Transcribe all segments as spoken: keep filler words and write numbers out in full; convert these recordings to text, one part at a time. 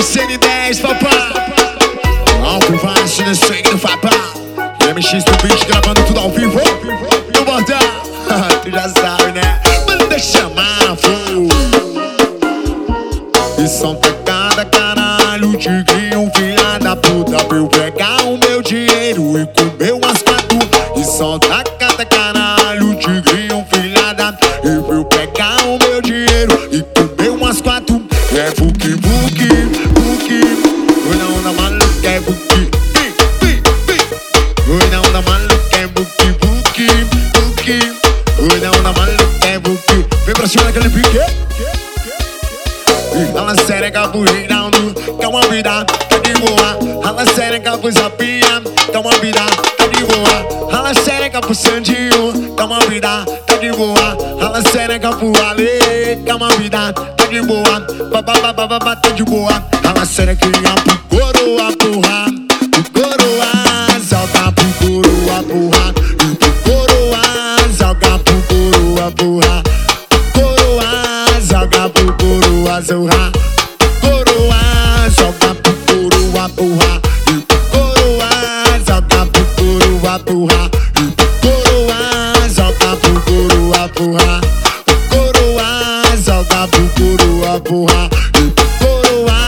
C N dez, papá. Alto baixo, no swing do papá. M X do beat, gravando tudo ao vivo. No bordão, tu já sabe, né? Manda chamar, fogo. E são tacada, caralho. Tigrinho, filha da puta. Pra eu pegar o meu dinheiro e comer umas quatro. E são tacada, caralho. Tigrinho, filha da. E pra eu pegar o meu dinheiro e comer umas quatro. É buki, buki, buki. Oi, não dá maluco, é buki. Oi, não dá maluco, é buki, buki, buki. Oi, não dá maluco, é buki. Vem pra cima daquele pique. Rala sereca pro Reinaldo, que é uma vida, tá de boa. Rala sereca pro Zapinha, que é uma vida, tá de boa. Rala sereca pro Sandinho, que é uma vida, tá de boa. Rala sereca pro Ale, que é uma vida, tá de boa. Bababababa, tá de boa. Rala serequinha pro coroa, porra. Pro coroa, joga pro coroa, porra. E pro coroa, joga pro coroa, porra. Coroa, joga pro coroa, zorra. Coroa, joga pro coroa, porra. E pro coroa, joga pro coroa, porra. E pro coroa, joga pro coroa, porra. Coroa, joga pro coroa, porra. E pro coroa.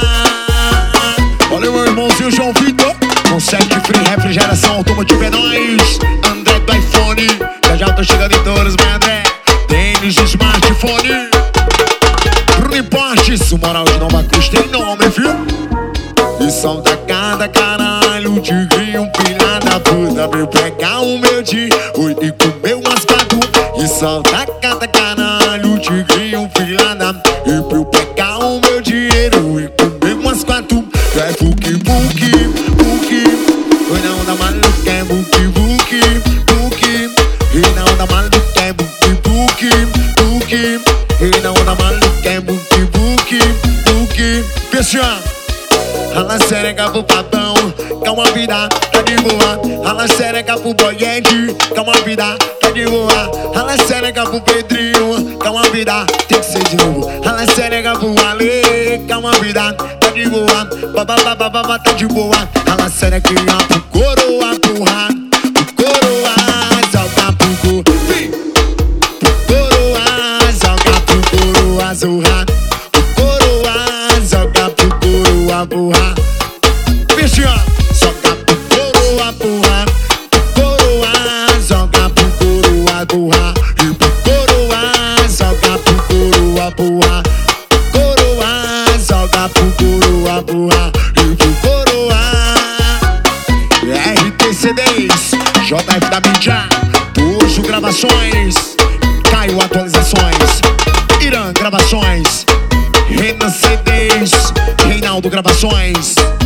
Olha meu irmãozinho João Vitor. Concept Free Refrigeração Automotiva é nóis. André do iPhone. Já já tô chegando em todos, meu André. Tênis de smartphone. Bruno Importes, o moral de Nova Cruz tem nome, viu? E são tacada, caralho. Tigrinho, filha da puta. Veio pegar o meu dia e comer umas quatro. E são tacada, caralho. Tigrinho, filha da. E pra eu pegar o meu dinheiro e comer umas quatro. É buki, buki, buki. Oi, não dá maluco, é buki, buki, buki. E não dá maluco, é buki, buki, buki. E não dá maluco, é buki, buki, buki. Fechou. Rala sereca pro papão, que é uma vida, tá de boa. Rala sereca pro boiente, que é uma vida, tá de boa. Rala sereca pro Pedrinho, que é uma vida, tem que ser de novo. Rala sereca pro Ale, que é uma vida, tá de boa. Bababababa, tá de boa. Rala serequinha pro coroa, porra. Pro coroa, joga pro coroa. Pro coroa, joga pro coroa, zorra. Pro coroa, joga pro coroa, porra. Bicho, joga pro coroa, porra. Pro coroa, joga pro coroa, porra. E pro coroa, joga pro coroa, porra. Coroa, joga pro coroa, porra. E pro coroa. R T C dez, J F da mídia, Tuxo Gravações, Caio Atualizações, Irã Gravações, Renan C Ds, Reinaldo Gravações.